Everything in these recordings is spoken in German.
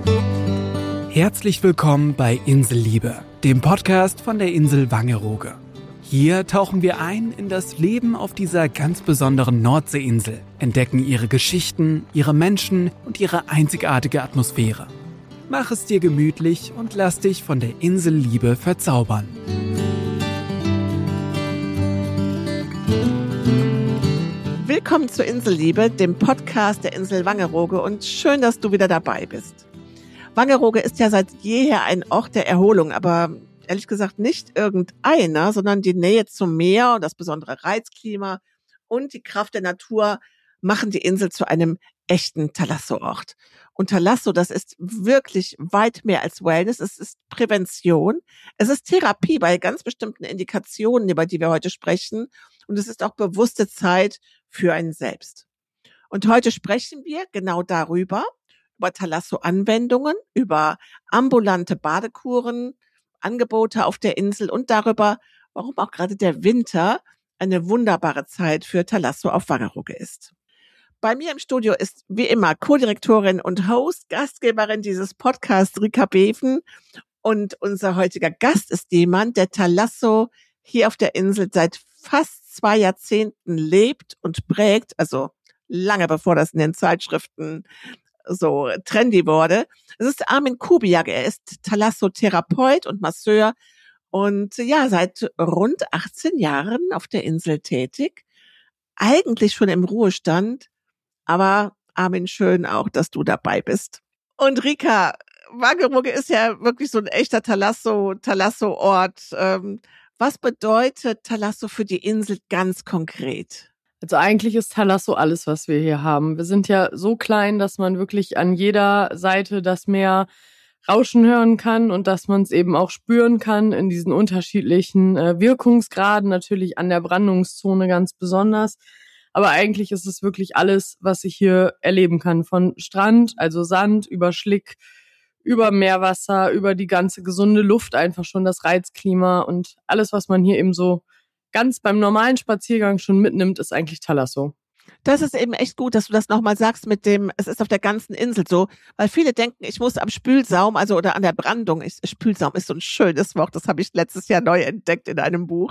Herzlich willkommen bei Inselliebe, dem Podcast von der Insel Wangerooge. Hier tauchen wir ein in das Leben auf dieser ganz besonderen Nordseeinsel, entdecken ihre Geschichten, ihre Menschen und ihre einzigartige Atmosphäre. Mach es dir gemütlich und lass dich von der Inselliebe verzaubern. Willkommen zur Inselliebe, dem Podcast der Insel Wangerooge, und schön, dass du wieder dabei bist. Wangerooge ist ja seit jeher ein Ort der Erholung, aber ehrlich gesagt nicht irgendeiner, sondern die Nähe zum Meer und das besondere Reizklima und die Kraft der Natur machen die Insel zu einem echten Thalasso-Ort. Und Thalasso, das ist wirklich weit mehr als Wellness, es ist Prävention, es ist Therapie bei ganz bestimmten Indikationen, über die wir heute sprechen, und es ist auch bewusste Zeit für einen selbst. Und heute sprechen wir genau darüber, über Thalasso-Anwendungen, über ambulante Badekuren, Angebote auf der Insel und darüber, warum auch gerade der Winter eine wunderbare Zeit für Thalasso auf Wangerooge ist. Bei mir im Studio ist wie immer Co-Direktorin und Host, Gastgeberin dieses Podcasts, Rika Beven. Und unser heutiger Gast ist jemand, der Thalasso hier auf der Insel seit fast 2 Jahrzehnten lebt und prägt, also lange bevor das in den Zeitschriften so trendy wurde. Es ist Armin Kubiak. Er ist Thalasso-Therapeut und Masseur und ja, seit rund 18 Jahren auf der Insel tätig. Eigentlich schon im Ruhestand, aber Armin, schön auch, dass du dabei bist. Und Rika, Wangerooge ist ja wirklich so ein echter Thalasso-Ort. Was bedeutet Thalasso für die Insel ganz konkret? Also eigentlich ist Thalasso alles, was wir hier haben. Wir sind ja so klein, dass man wirklich an jeder Seite das Meer rauschen hören kann und dass man es eben auch spüren kann in diesen unterschiedlichen Wirkungsgraden, natürlich an der Brandungszone ganz besonders. Aber eigentlich ist es wirklich alles, was ich hier erleben kann. Von Strand, also Sand, über Schlick, über Meerwasser, über die ganze gesunde Luft, einfach schon das Reizklima und alles, was man hier eben so ganz beim normalen Spaziergang schon mitnimmt, ist eigentlich Thalasso. Das ist eben echt gut, dass du das nochmal sagst mit dem, es ist auf der ganzen Insel so, weil viele denken, ich muss am Spülsaum, also oder an der Brandung, Spülsaum ist so ein schönes Wort, das habe ich letztes Jahr neu entdeckt in einem Buch,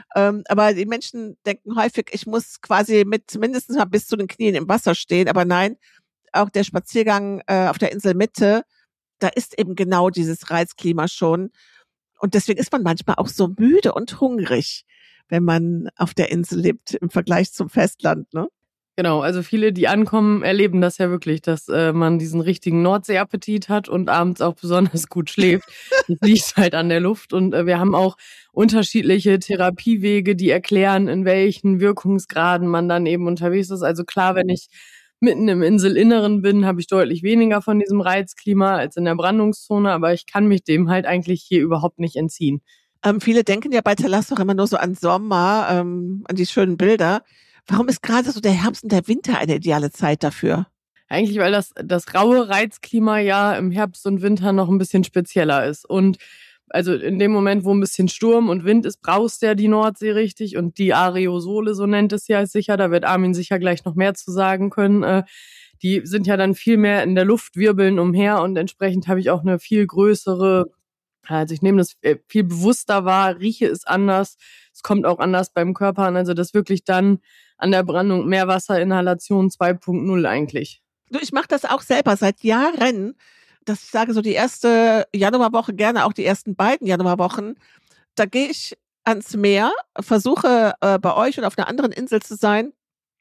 aber die Menschen denken häufig, ich muss quasi mit mindestens mal bis zu den Knien im Wasser stehen, aber nein, auch der Spaziergang auf der Inselmitte, da ist eben genau dieses Reizklima schon, und deswegen ist man manchmal auch so müde und hungrig, wenn man auf der Insel lebt im Vergleich zum Festland, ne? Genau, also viele, die ankommen, erleben das ja wirklich, dass man diesen richtigen Nordseeappetit hat und abends auch besonders gut schläft. Das liegt halt an der Luft, und wir haben auch unterschiedliche Therapiewege, die erklären, in welchen Wirkungsgraden man dann eben unterwegs ist. Also klar, wenn ich mitten im Inselinneren bin, habe ich deutlich weniger von diesem Reizklima als in der Brandungszone, aber ich kann mich dem halt eigentlich hier überhaupt nicht entziehen. Viele denken ja bei Thalasso immer nur so an Sommer, an die schönen Bilder. Warum ist gerade so der Herbst und der Winter eine ideale Zeit dafür? Eigentlich, weil das raue Reizklima ja im Herbst und Winter noch ein bisschen spezieller ist. Und also in dem Moment, wo ein bisschen Sturm und Wind ist, braust ja die Nordsee richtig. Und die Aerosole, so nennt es ja, ist sicher, da wird Armin sicher gleich noch mehr zu sagen können. Die sind ja dann viel mehr in der Luft, wirbeln umher, und entsprechend habe ich auch eine viel größere, also ich nehme das viel bewusster wahr, rieche es anders, es kommt auch anders beim Körper an, also das wirklich dann an der Brandung Meerwasserinhalation 2.0 eigentlich. Du, ich mache das auch selber seit Jahren, dass ich sage, so die erste Januarwoche, gerne auch die ersten beiden Januarwochen, da gehe ich ans Meer, versuche bei euch oder auf einer anderen Insel zu sein,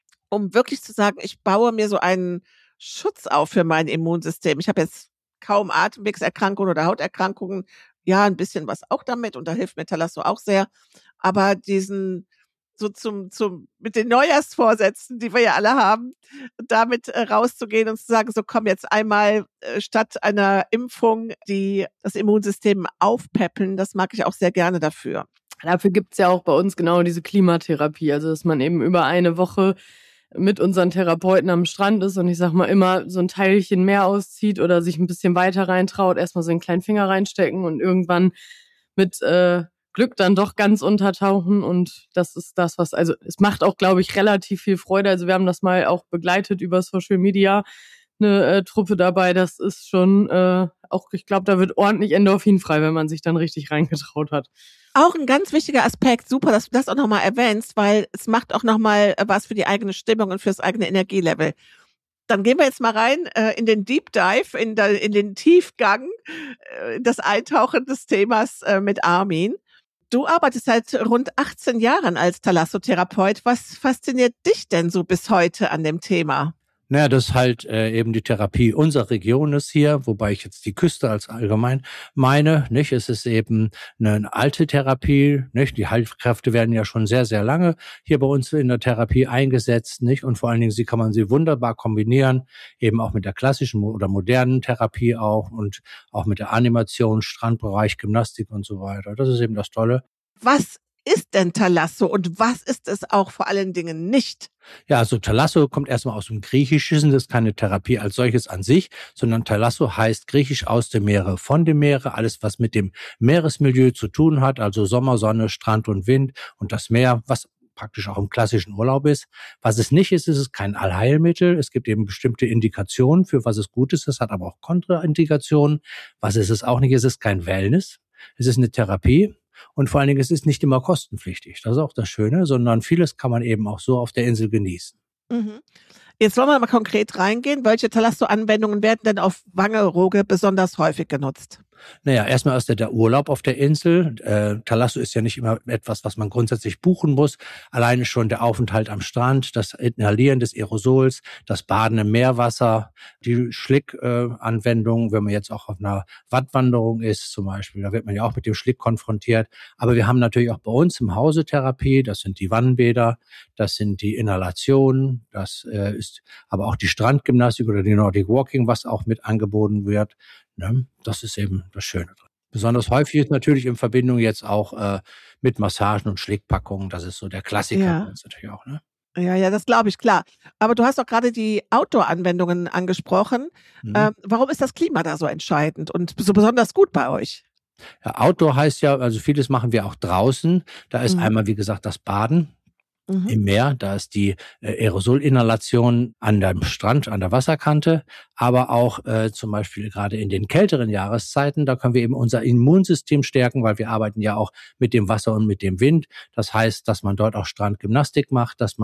um wirklich zu sagen, ich baue mir so einen Schutz auf für mein Immunsystem. Ich habe jetzt kaum Atemwegserkrankungen oder Hauterkrankungen, ja, ein bisschen was auch damit, und da hilft mir Thalasso auch sehr, aber diesen so mit den Neujahrsvorsätzen, die wir ja alle haben, damit rauszugehen und zu sagen, so komm jetzt einmal statt einer Impfung, die das Immunsystem aufpäppeln, das mag ich auch sehr gerne dafür. Dafür gibt's ja auch bei uns genau diese Klimatherapie, also dass man eben über eine Woche mit unseren Therapeuten am Strand ist und ich sag mal immer so ein Teilchen mehr auszieht oder sich ein bisschen weiter reintraut, erstmal so einen kleinen Finger reinstecken und irgendwann mit Glück dann doch ganz untertauchen, und das ist das, was, also es macht auch, glaube ich, relativ viel Freude. Also wir haben das mal auch begleitet über Social Media eine Truppe dabei. Das ist schon auch, ich glaube, da wird ordentlich Endorphin frei, wenn man sich dann richtig reingetraut hat. Auch ein ganz wichtiger Aspekt, super, dass du das auch nochmal erwähnst, weil es macht auch nochmal was für die eigene Stimmung und fürs eigene Energielevel. Dann gehen wir jetzt mal rein in den Deep Dive, in den Tiefgang, das Eintauchen des Themas mit Armin. Du arbeitest seit rund 18 Jahren als Thalassotherapeut. Was fasziniert dich denn so bis heute an dem Thema? Naja, das ist halt eben die Therapie unserer Region ist hier, wobei ich jetzt die Küste als allgemein meine, nicht? Es ist eben eine alte Therapie, nicht? Die Heilkräfte werden ja schon sehr, sehr lange hier bei uns in der Therapie eingesetzt, nicht? Und vor allen Dingen, kann man sie wunderbar kombinieren, eben auch mit der klassischen oder modernen Therapie auch und auch mit der Animation, Strandbereich, Gymnastik und so weiter. Das ist eben das Tolle. Was ist denn Thalasso und was ist es auch vor allen Dingen nicht? Ja, also Thalasso kommt erstmal aus dem Griechischen, das ist keine Therapie als solches an sich, sondern Thalasso heißt griechisch aus dem Meere, von dem Meere, alles was mit dem Meeresmilieu zu tun hat, also Sommer, Sonne, Strand und Wind und das Meer, was praktisch auch im klassischen Urlaub ist. Was es nicht ist, ist es kein Allheilmittel. Es gibt eben bestimmte Indikationen, für was es gut ist. Es hat aber auch Kontraindikationen. Was ist es auch nicht? Es ist kein Wellness. Es ist eine Therapie. Und vor allen Dingen, es ist nicht immer kostenpflichtig. Das ist auch das Schöne, sondern vieles kann man eben auch so auf der Insel genießen. Mhm. Jetzt wollen wir mal konkret reingehen. Welche Thalasso-Anwendungen werden denn auf Wangerooge besonders häufig genutzt? Naja, erstmal ist der Urlaub auf der Insel. Thalasso ist ja nicht immer etwas, was man grundsätzlich buchen muss. Alleine schon der Aufenthalt am Strand, das Inhalieren des Aerosols, das Baden im Meerwasser, die Schlickanwendung, wenn man jetzt auch auf einer Wattwanderung ist zum Beispiel, da wird man ja auch mit dem Schlick konfrontiert. Aber wir haben natürlich auch bei uns im Hause Therapie, das sind die Wannenbäder, das sind die Inhalationen, das ist aber auch die Strandgymnastik oder die Nordic Walking, was auch mit angeboten wird. Das ist eben das Schöne drin. Besonders häufig ist natürlich in Verbindung jetzt auch mit Massagen und Schlickpackungen. Das ist so der Klassiker Ja. bei uns natürlich auch. Ne? Ja, das glaube ich, klar. Aber du hast auch gerade die Outdoor-Anwendungen angesprochen. Warum ist das Klima da so entscheidend und so besonders gut bei euch? Ja, Outdoor heißt ja, also vieles machen wir auch draußen. Da ist einmal, wie gesagt, das Baden. Im Meer, da ist die Aerosolinhalation an dem Strand, an der Wasserkante, aber auch zum Beispiel gerade in den kälteren Jahreszeiten, da können wir eben unser Immunsystem stärken, weil wir arbeiten ja auch mit dem Wasser und mit dem Wind. Das heißt, dass man dort auch Strandgymnastik macht, dass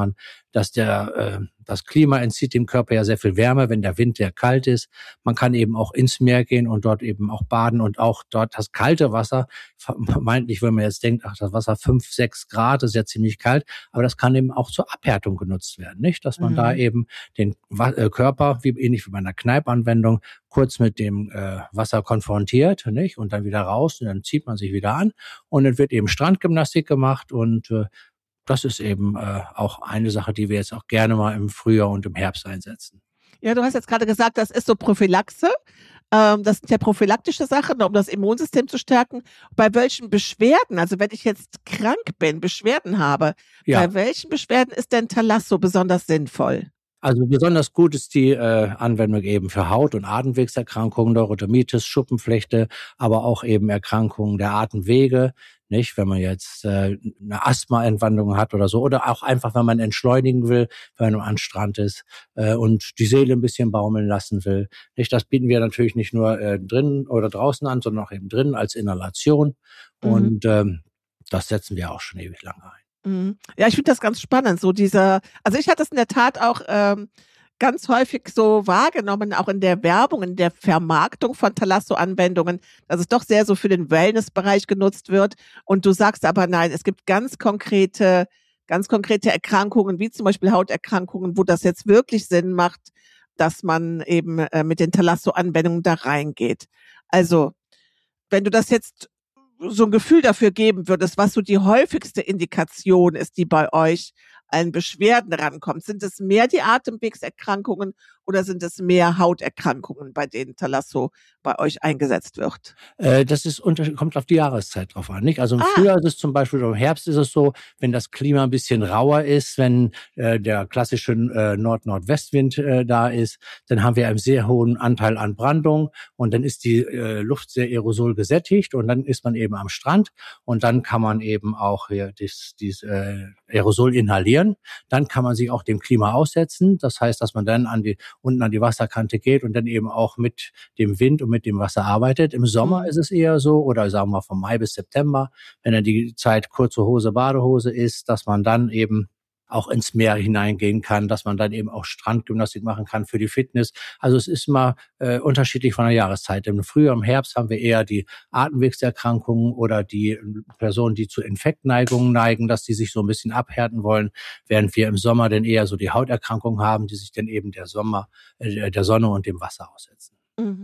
das Klima entzieht dem Körper ja sehr viel Wärme, wenn der Wind sehr kalt ist. Man kann eben auch ins Meer gehen und dort eben auch baden und auch dort das kalte Wasser, vermeintlich, wenn man jetzt denkt, ach, das Wasser 5, 6 Grad ist ja ziemlich kalt, aber das kann eben auch zur Abhärtung genutzt werden, nicht? Dass man da eben den Körper, ähnlich wie bei einer Kneipanwendung, kurz mit dem Wasser konfrontiert, nicht? Und dann wieder raus und dann zieht man sich wieder an und dann wird eben Strandgymnastik gemacht und das ist eben auch eine Sache, die wir jetzt auch gerne mal im Frühjahr und im Herbst einsetzen. Ja, du hast jetzt gerade gesagt, das ist so Prophylaxe. Das sind ja prophylaktische Sachen, um das Immunsystem zu stärken. Bei welchen Beschwerden, also wenn ich jetzt krank bin, Beschwerden habe, bei welchen Beschwerden ist denn Thalasso besonders sinnvoll? Also besonders gut ist die Anwendung eben für Haut- und Atemwegserkrankungen, Neurodermitis, Schuppenflechte, aber auch eben Erkrankungen der Atemwege, nicht? Wenn man jetzt eine Asthma-Entwandung hat oder so, oder auch einfach, wenn man entschleunigen will, wenn man am Strand ist und die Seele ein bisschen baumeln lassen will, nicht? Das bieten wir natürlich nicht nur drinnen oder draußen an, sondern auch eben drinnen als Inhalation und das setzen wir auch schon ewig lange ein. Ja, ich finde das ganz spannend, also ich hatte es in der Tat auch ganz häufig so wahrgenommen, auch in der Werbung, in der Vermarktung von Thalasso-Anwendungen, dass es doch sehr so für den Wellnessbereich genutzt wird. Und du sagst aber nein, es gibt ganz konkrete Erkrankungen, wie zum Beispiel Hauterkrankungen, wo das jetzt wirklich Sinn macht, dass man eben mit den Thalasso-Anwendungen da reingeht. Also, wenn du das jetzt so ein Gefühl dafür geben würdest, was so die häufigste Indikation ist, die bei euch an Beschwerden rankommt. Sind es mehr die Atemwegserkrankungen oder sind es mehr Hauterkrankungen, bei denen Thalasso bei euch eingesetzt wird? Das ist kommt auf die Jahreszeit drauf an, nicht? Also im Frühjahr ist es zum Beispiel, oder im Herbst ist es so, wenn das Klima ein bisschen rauer ist, wenn der klassische Nord-Nordwestwind da ist, dann haben wir einen sehr hohen Anteil an Brandung und dann ist die Luft sehr aerosol gesättigt und dann ist man eben am Strand und dann kann man eben auch hier dieses Aerosol inhalieren. funktionieren. Dann kann man sich auch dem Klima aussetzen. Das heißt, dass man dann unten an die Wasserkante geht und dann eben auch mit dem Wind und mit dem Wasser arbeitet. Im Sommer ist es eher so, oder sagen wir von Mai bis September, wenn dann die Zeit kurze Hose, Badehose ist, dass man dann eben auch ins Meer hineingehen kann, dass man dann eben auch Strandgymnastik machen kann für die Fitness. Also es ist mal unterschiedlich von der Jahreszeit. Im Frühjahr, im Herbst haben wir eher die Atemwegserkrankungen oder die Personen, die zu Infektneigungen neigen, dass die sich so ein bisschen abhärten wollen, während wir im Sommer dann eher so die Hauterkrankungen haben, die sich dann eben der Sonne und dem Wasser aussetzen.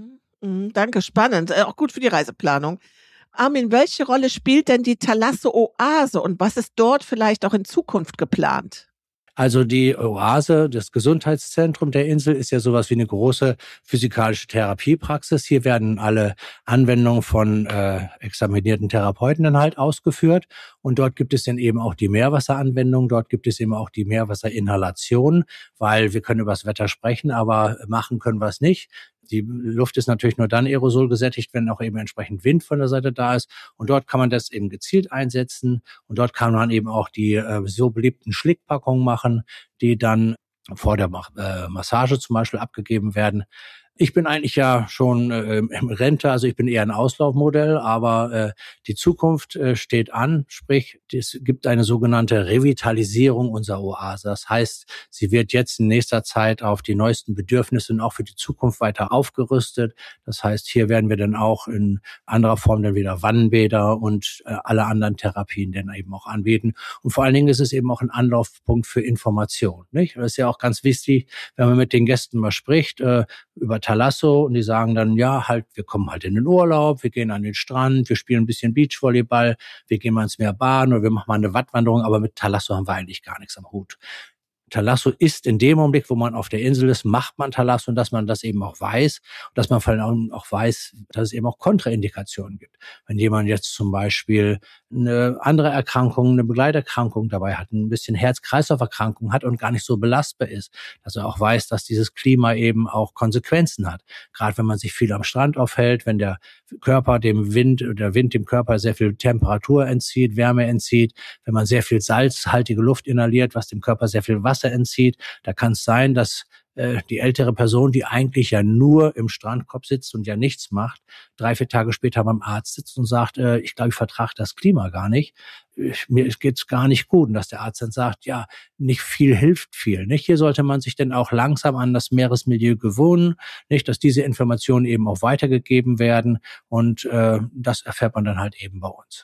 Danke, spannend. Auch gut für die Reiseplanung. Armin, welche Rolle spielt denn die Thalasso-Oase und was ist dort vielleicht auch in Zukunft geplant? Also die Oase, das Gesundheitszentrum der Insel, ist ja sowas wie eine große physikalische Therapiepraxis. Hier werden alle Anwendungen von examinierten Therapeuten dann halt ausgeführt. Und dort gibt es dann eben auch die Meerwasseranwendung. Dort gibt es eben auch die Meerwasserinhalation, weil wir können über das Wetter sprechen, aber machen können wir es nicht. Die Luft ist natürlich nur dann aerosolgesättigt, wenn auch eben entsprechend Wind von der Seite da ist. Und dort kann man das eben gezielt einsetzen. Und dort kann man eben auch die so beliebten Schlickpackungen machen, die dann vor der Massage zum Beispiel abgegeben werden. Ich bin eigentlich ja schon im Rente, also ich bin eher ein Auslaufmodell, aber die Zukunft steht an, sprich, es gibt eine sogenannte Revitalisierung unserer Oase. Das heißt, sie wird jetzt in nächster Zeit auf die neuesten Bedürfnisse und auch für die Zukunft weiter aufgerüstet. Das heißt, hier werden wir dann auch in anderer Form dann wieder Wannenbäder und alle anderen Therapien dann eben auch anbieten. Und vor allen Dingen ist es eben auch ein Anlaufpunkt für Information, nicht? Das ist ja auch ganz wichtig, wenn man mit den Gästen mal spricht, über Thalasso, und die sagen dann, ja, halt, wir kommen halt in den Urlaub, wir gehen an den Strand, wir spielen ein bisschen Beachvolleyball, wir gehen mal ins Meer baden oder wir machen mal eine Wattwanderung, aber mit Thalasso haben wir eigentlich gar nichts am Hut. Thalasso ist in dem Augenblick, wo man auf der Insel ist, macht man Thalasso, und dass man das eben auch weiß und dass man vor allem auch weiß, dass es eben auch Kontraindikationen gibt. Wenn jemand jetzt zum Beispiel eine andere Erkrankung, eine Begleiterkrankung dabei hat, ein bisschen Herz-Kreislauf-Erkrankung hat und gar nicht so belastbar ist, dass er auch weiß, dass dieses Klima eben auch Konsequenzen hat. Gerade wenn man sich viel am Strand aufhält, wenn der Körper dem Wind oder der Wind dem Körper sehr viel Temperatur entzieht, Wärme entzieht, wenn man sehr viel salzhaltige Luft inhaliert, was dem Körper sehr viel Wasser entzieht, da kann es sein, dass die ältere Person, die eigentlich ja nur im Strandkorb sitzt und ja nichts macht, 3-4 Tage später beim Arzt sitzt und sagt, ich glaube, ich vertrage das Klima gar nicht, mir geht's gar nicht gut. Und dass der Arzt dann sagt, ja, nicht viel hilft viel. Nicht? Hier sollte man sich dann auch langsam an das Meeresmilieu gewöhnen, nicht, dass diese Informationen eben auch weitergegeben werden, und das erfährt man dann halt eben bei uns.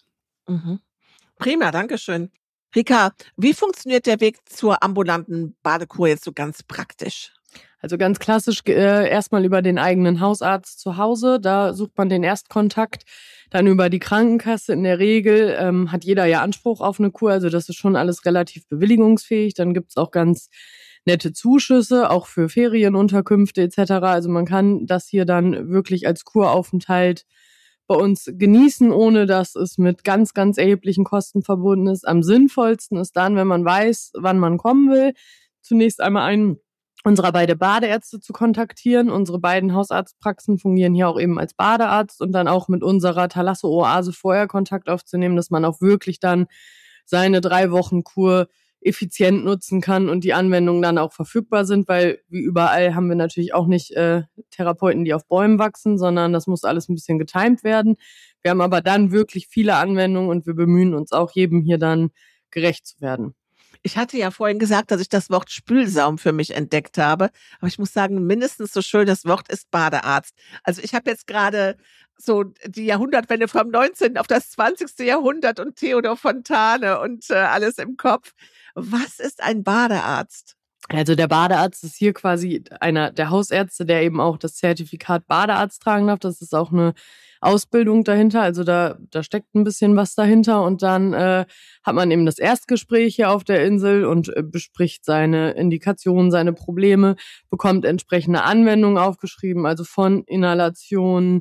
Prima, danke schön. Rika, wie funktioniert der Weg zur ambulanten Badekur jetzt so ganz praktisch? Also ganz klassisch erstmal über den eigenen Hausarzt zu Hause. Da sucht man den Erstkontakt. Dann über die Krankenkasse. In der Regel hat jeder ja Anspruch auf eine Kur. Also das ist schon alles relativ bewilligungsfähig. Dann gibt's auch ganz nette Zuschüsse, auch für Ferienunterkünfte etc. Also man kann das hier dann wirklich als Kuraufenthalt bei uns genießen, ohne dass es mit ganz, ganz erheblichen Kosten verbunden ist. Am sinnvollsten ist dann, wenn man weiß, wann man kommen will, zunächst einmal einen unserer beiden Badeärzte zu kontaktieren. Unsere beiden Hausarztpraxen fungieren hier auch eben als Badearzt, und dann auch mit unserer Thalasso-Oase vorher Kontakt aufzunehmen, dass man auch wirklich dann seine 3 Wochen Kur effizient nutzen kann und die Anwendungen dann auch verfügbar sind, weil wie überall haben wir natürlich auch nicht Therapeuten, die auf Bäumen wachsen, sondern das muss alles ein bisschen getimt werden. Wir haben aber dann wirklich viele Anwendungen und wir bemühen uns auch, jedem hier dann gerecht zu werden. Ich hatte ja vorhin gesagt, dass ich das Wort Spülsaum für mich entdeckt habe, aber ich muss sagen, mindestens so schön das Wort ist Badearzt. Also ich habe jetzt gerade so die Jahrhundertwende vom 19. auf das 20. Jahrhundert und Theodor Fontane und alles im Kopf. Was ist ein Badearzt? Also der Badearzt ist hier quasi einer der Hausärzte, der eben auch das Zertifikat Badearzt tragen darf. Das ist auch eine Ausbildung dahinter, also da steckt ein bisschen was dahinter, und dann hat man eben das Erstgespräch hier auf der Insel und bespricht seine Indikationen, seine Probleme, bekommt entsprechende Anwendungen aufgeschrieben, also von Inhalationen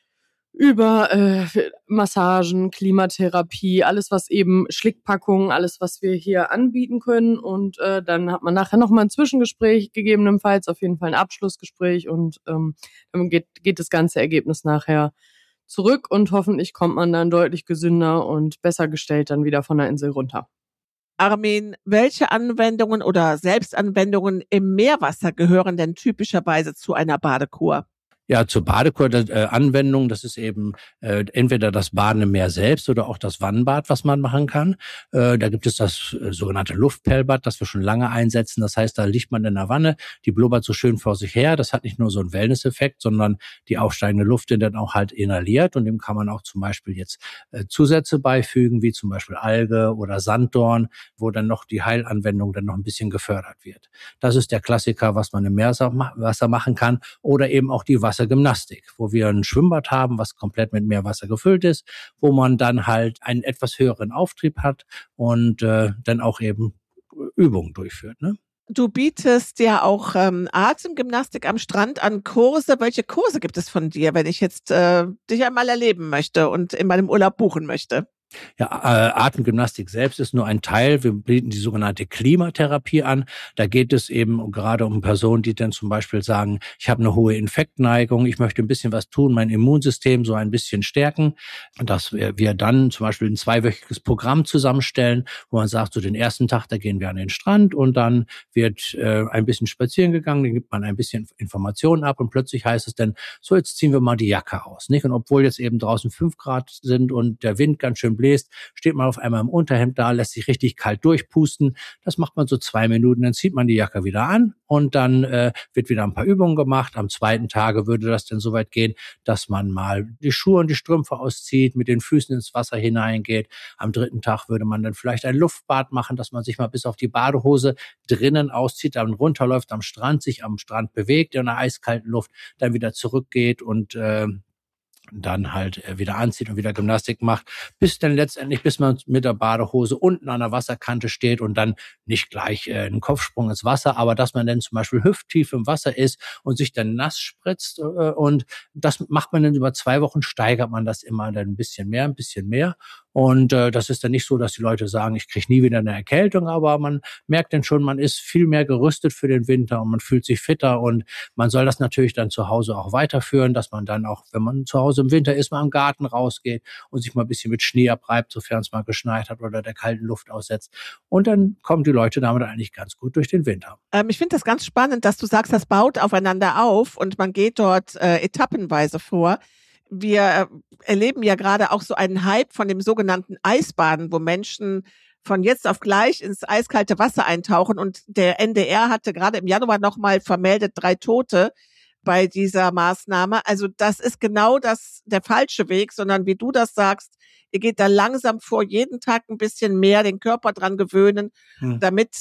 über Massagen, Klimatherapie, alles was eben Schlickpackungen, alles was wir hier anbieten können, und dann hat man nachher nochmal ein Zwischengespräch, gegebenenfalls auf jeden Fall ein Abschlussgespräch, und dann geht das ganze Ergebnis nachher zurück und hoffentlich kommt man dann deutlich gesünder und besser gestellt dann wieder von der Insel runter. Armin, welche Anwendungen oder Selbstanwendungen im Meerwasser gehören denn typischerweise zu einer Badekur? Ja, zur Badekur-Anwendung, das ist eben entweder das Baden im Meer selbst oder auch das Wannenbad, was man machen kann. Da gibt es das sogenannte Luftpellbad, das wir schon lange einsetzen. Das heißt, da liegt man in der Wanne, die blubbert so schön vor sich her. Das hat nicht nur so einen Wellness-Effekt, sondern die aufsteigende Luft wird dann auch halt inhaliert. Und dem kann man auch zum Beispiel jetzt Zusätze beifügen, wie zum Beispiel Alge oder Sanddorn, wo dann noch die Heilanwendung dann noch ein bisschen gefördert wird. Das ist der Klassiker, was man im Meerwasser machen kann. Oder eben auch die Wassergymnastik, wo wir ein Schwimmbad haben, was komplett mit Meerwasser gefüllt ist, wo man dann halt einen etwas höheren Auftrieb hat und dann auch eben Übungen durchführt, ne? Du bietest ja auch Atemgymnastik am Strand an, Kurse. Welche Kurse gibt es von dir, wenn ich jetzt dich einmal erleben möchte und in meinem Urlaub buchen möchte? Ja, Atemgymnastik selbst ist nur ein Teil. Wir bieten die sogenannte Klimatherapie an. Da geht es eben gerade um Personen, die dann zum Beispiel sagen, ich habe eine hohe Infektneigung, ich möchte ein bisschen was tun, mein Immunsystem so ein bisschen stärken. Dass wir dann zum Beispiel ein 2-wöchiges Programm zusammenstellen, wo man sagt, so den ersten Tag, da gehen wir an den Strand und dann wird ein bisschen spazieren gegangen, dann gibt man ein bisschen Informationen ab und plötzlich heißt es dann, so jetzt ziehen wir mal die Jacke aus, nicht? Und obwohl jetzt eben draußen 5 Grad sind und der Wind ganz schön bläst, steht man auf einmal im Unterhemd da, lässt sich richtig kalt durchpusten. Das macht man so 2 Minuten, dann zieht man die Jacke wieder an und dann wird wieder ein paar Übungen gemacht. Am zweiten Tage würde das dann so weit gehen, dass man mal die Schuhe und die Strümpfe auszieht, mit den Füßen ins Wasser hineingeht. Am dritten Tag würde man dann vielleicht ein Luftbad machen, dass man sich mal bis auf die Badehose drinnen auszieht, dann runterläuft am Strand, sich am Strand bewegt in der eiskalten Luft, dann wieder zurückgeht und dann halt wieder anzieht und wieder Gymnastik macht, bis man mit der Badehose unten an der Wasserkante steht und dann nicht gleich einen Kopfsprung ins Wasser, aber dass man dann zum Beispiel hüfttief im Wasser ist und sich dann nass spritzt und das macht man dann über 2 Wochen, steigert man das immer dann ein bisschen mehr. Und das ist dann nicht so, dass die Leute sagen, ich kriege nie wieder eine Erkältung, aber man merkt dann schon, man ist viel mehr gerüstet für den Winter und man fühlt sich fitter und man soll das natürlich dann zu Hause auch weiterführen, dass man dann auch, wenn man zu Hause im Winter ist, mal im Garten rausgeht und sich mal ein bisschen mit Schnee abreibt, sofern es mal geschneit hat oder der kalten Luft aussetzt. Und dann kommen die Leute damit eigentlich ganz gut durch den Winter. Ich finde das ganz spannend, dass du sagst, das baut aufeinander auf und man geht dort etappenweise vor. Wir erleben ja gerade auch so einen Hype von dem sogenannten Eisbaden, wo Menschen von jetzt auf gleich ins eiskalte Wasser eintauchen. Und der NDR hatte gerade im Januar nochmal vermeldet 3 Tote bei dieser Maßnahme. Also das ist genau der falsche Weg, sondern wie du das sagst, ihr geht da langsam vor, jeden Tag ein bisschen mehr den Körper dran gewöhnen, damit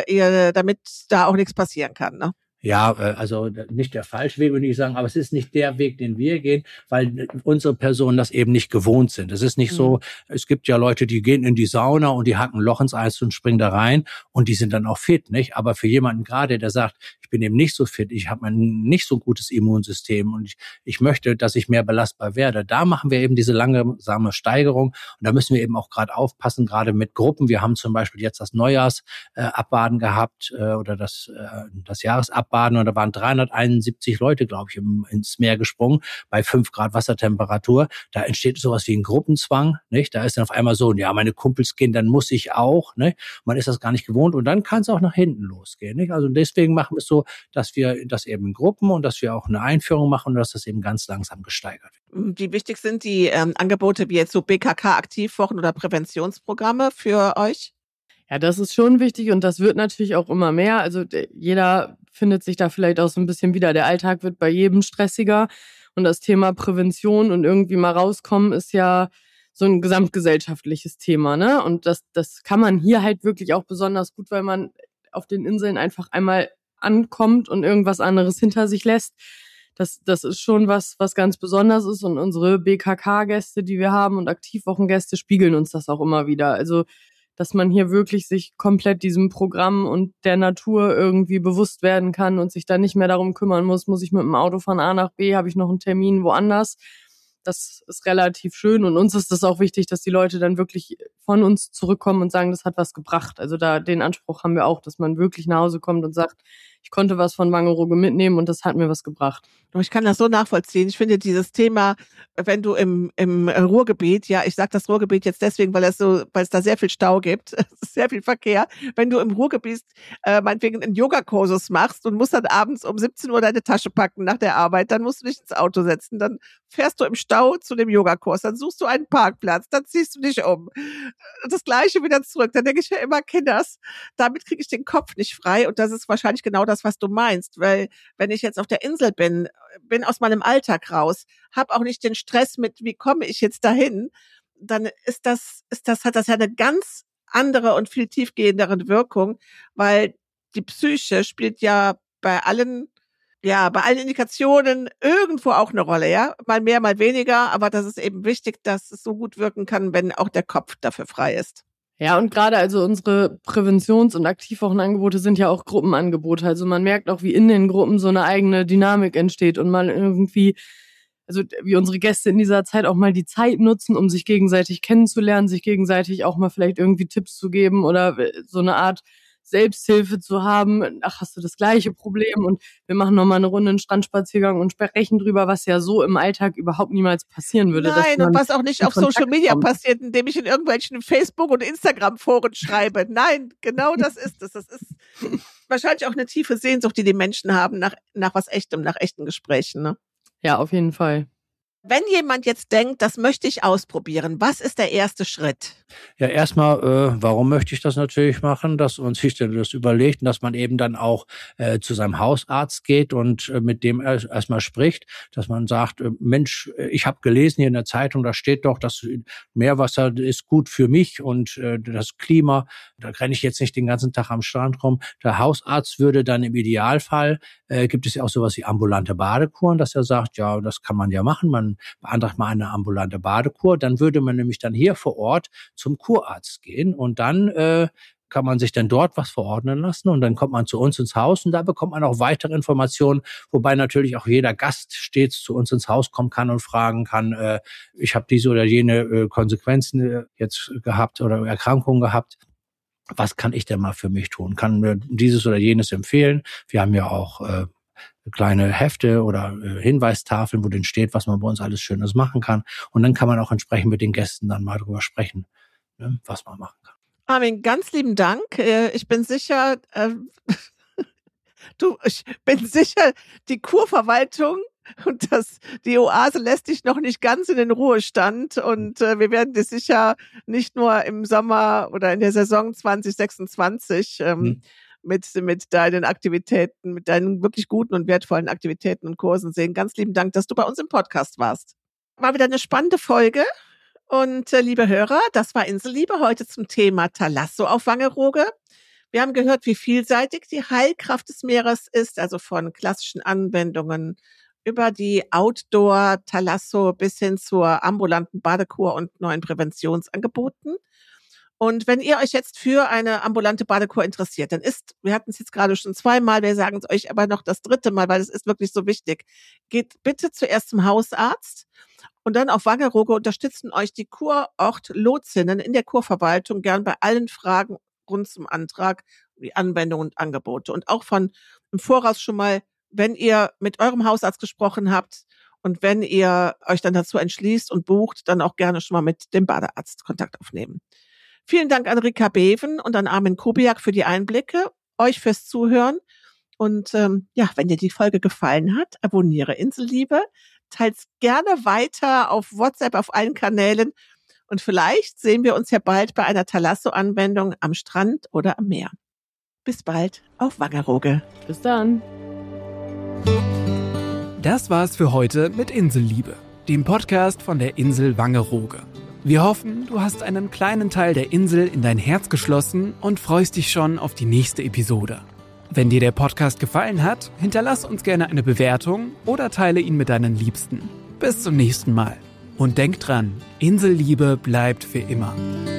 da auch nichts passieren kann, ne? Ja, also nicht der falsche Weg, würde ich sagen, aber es ist nicht der Weg, den wir gehen, weil unsere Personen das eben nicht gewohnt sind. Es ist nicht so, es gibt ja Leute, die gehen in die Sauna und die hacken ein Loch ins Eis und springen da rein und die sind dann auch fit, nicht? Aber für jemanden gerade, der sagt, ich bin eben nicht so fit, ich habe ein nicht so gutes Immunsystem und ich möchte, dass ich mehr belastbar werde, da machen wir eben diese langsame Steigerung und da müssen wir eben auch gerade aufpassen, gerade mit Gruppen. Wir haben zum Beispiel jetzt das Neujahrsabbaden gehabt oder das Jahresabbaden und da waren 371 Leute, glaube ich, ins Meer gesprungen bei 5 Grad Wassertemperatur. Da entsteht sowas wie ein Gruppenzwang, nicht? Da ist dann auf einmal so, ja, meine Kumpels gehen, dann muss ich auch, ne? Man ist das gar nicht gewohnt und dann kann es auch nach hinten losgehen, nicht? Also deswegen machen wir es so, dass wir das eben in Gruppen und dass wir auch eine Einführung machen und dass das eben ganz langsam gesteigert wird. Wie wichtig sind die Angebote wie jetzt so BKK-Aktivwochen oder Präventionsprogramme für euch? Ja, das ist schon wichtig und das wird natürlich auch immer mehr. Also jeder findet sich da vielleicht auch so ein bisschen wieder. Der Alltag wird bei jedem stressiger und das Thema Prävention und irgendwie mal rauskommen ist ja so ein gesamtgesellschaftliches Thema, ne? Und das kann man hier halt wirklich auch besonders gut, weil man auf den Inseln einfach einmal ankommt und irgendwas anderes hinter sich lässt. Das ist schon was ganz Besonderes ist und unsere BKK-Gäste, die wir haben und Aktivwochengäste spiegeln uns das auch immer wieder. Also dass man hier wirklich sich komplett diesem Programm und der Natur irgendwie bewusst werden kann und sich dann nicht mehr darum kümmern muss ich mit dem Auto von A nach B, habe ich noch einen Termin woanders. Das ist relativ schön und uns ist das auch wichtig, dass die Leute dann wirklich von uns zurückkommen und sagen, das hat was gebracht. Also den Anspruch haben wir auch, dass man wirklich nach Hause kommt und sagt, ich konnte was von Wangerooge mitnehmen und das hat mir was gebracht. Ich kann das so nachvollziehen. Ich finde dieses Thema, wenn du im Ruhrgebiet, ja, ich sage das Ruhrgebiet jetzt deswegen, weil es da sehr viel Stau gibt, sehr viel Verkehr. Wenn du im Ruhrgebiet meinetwegen einen Yogakursus machst und musst dann abends um 17 Uhr deine Tasche packen nach der Arbeit, dann musst du dich ins Auto setzen, dann fährst du im Stau zu dem Yogakurs, dann suchst du einen Parkplatz, dann ziehst du dich um. Das Gleiche wieder zurück. Dann denke ich ja immer, Kinders, damit kriege ich den Kopf nicht frei und das ist wahrscheinlich genau das, was du meinst, weil wenn ich jetzt auf der Insel bin aus meinem Alltag raus, habe auch nicht den Stress mit, wie komme ich jetzt dahin, dann hat das ja eine ganz andere und viel tiefgehendere Wirkung, weil die Psyche spielt ja bei allen Indikationen irgendwo auch eine Rolle, ja, mal mehr, mal weniger, aber das ist eben wichtig, dass es so gut wirken kann, wenn auch der Kopf dafür frei ist. Ja, und gerade also unsere Präventions- und Aktivwochenangebote sind ja auch Gruppenangebote. Also man merkt auch, wie in den Gruppen so eine eigene Dynamik entsteht und mal irgendwie, also wie unsere Gäste in dieser Zeit auch mal die Zeit nutzen, um sich gegenseitig kennenzulernen, sich gegenseitig auch mal vielleicht irgendwie Tipps zu geben oder so eine Art Selbsthilfe zu haben. Ach, hast du das gleiche Problem? Und wir machen nochmal eine Runde einen Strandspaziergang und sprechen drüber, was ja so im Alltag überhaupt niemals passieren würde. Nein, und was auch nicht auf Social Media passiert, indem ich in irgendwelchen Facebook- und Instagram-Foren schreibe. Nein, genau das ist es. Das ist wahrscheinlich auch eine tiefe Sehnsucht, die Menschen haben nach was Echtem, nach echten Gesprächen. Ne? Ja, auf jeden Fall. Wenn jemand jetzt denkt, das möchte ich ausprobieren, was ist der erste Schritt? Ja, erstmal, warum möchte ich das natürlich machen, dass man sich das überlegt und dass man eben dann auch zu seinem Hausarzt geht und mit dem erstmal spricht, dass man sagt, Mensch, ich habe gelesen hier in der Zeitung, da steht doch, das Meerwasser ist gut für mich und das Klima, da renne ich jetzt nicht den ganzen Tag am Strand rum. Der Hausarzt würde dann im Idealfall, gibt es ja auch sowas wie ambulante Badekuren, dass er sagt, ja, das kann man ja machen, man beantragt mal eine ambulante Badekur, dann würde man nämlich dann hier vor Ort zum Kurarzt gehen und dann kann man sich dann dort was verordnen lassen und dann kommt man zu uns ins Haus und da bekommt man auch weitere Informationen, wobei natürlich auch jeder Gast stets zu uns ins Haus kommen kann und fragen kann, ich habe diese oder jene Konsequenzen jetzt gehabt oder Erkrankungen gehabt. Was kann ich denn mal für mich tun? Kann mir dieses oder jenes empfehlen? Wir haben ja auch kleine Hefte oder Hinweistafeln, wo denn steht, was man bei uns alles Schönes machen kann. Und dann kann man auch entsprechend mit den Gästen dann mal drüber sprechen, ne, was man machen kann. Armin, ganz lieben Dank. Ich bin sicher, die Kurverwaltung und die Oase lässt dich noch nicht ganz in den Ruhestand und wir werden dir sicher nicht nur im Sommer oder in der Saison 2026 mit deinen Aktivitäten, mit deinen wirklich guten und wertvollen Aktivitäten und Kursen sehen. Ganz lieben Dank, dass du bei uns im Podcast warst. War wieder eine spannende Folge. Und liebe Hörer, das war Inselliebe heute zum Thema Thalasso auf Wangerooge. Wir haben gehört, wie vielseitig die Heilkraft des Meeres ist, also von klassischen Anwendungen über die Outdoor-Thalasso bis hin zur ambulanten Badekur und neuen Präventionsangeboten. Und wenn ihr euch jetzt für eine ambulante Badekur interessiert, dann wir hatten es jetzt gerade schon 2-mal, wir sagen es euch aber noch das 3. Mal, weil es ist wirklich so wichtig. Geht bitte zuerst zum Hausarzt und dann auf Wangerooge unterstützen euch die Kurort-Lotsinnen in der Kurverwaltung gern bei allen Fragen rund zum Antrag, die Anwendung und Angebote. Und auch im Voraus schon mal, wenn ihr mit eurem Hausarzt gesprochen habt und wenn ihr euch dann dazu entschließt und bucht, dann auch gerne schon mal mit dem Badearzt Kontakt aufnehmen. Vielen Dank an Rika Beven und an Armin Kubiak für die Einblicke, euch fürs Zuhören. Und wenn dir die Folge gefallen hat, abonniere Inselliebe, teilt's gerne weiter auf WhatsApp, auf allen Kanälen. Und vielleicht sehen wir uns ja bald bei einer Thalasso-Anwendung am Strand oder am Meer. Bis bald auf Wangerooge. Bis dann. Das war's für heute mit Inselliebe, dem Podcast von der Insel Wangerooge. Wir hoffen, du hast einen kleinen Teil der Insel in dein Herz geschlossen und freust dich schon auf die nächste Episode. Wenn dir der Podcast gefallen hat, hinterlass uns gerne eine Bewertung oder teile ihn mit deinen Liebsten. Bis zum nächsten Mal. Und denk dran, Inselliebe bleibt für immer.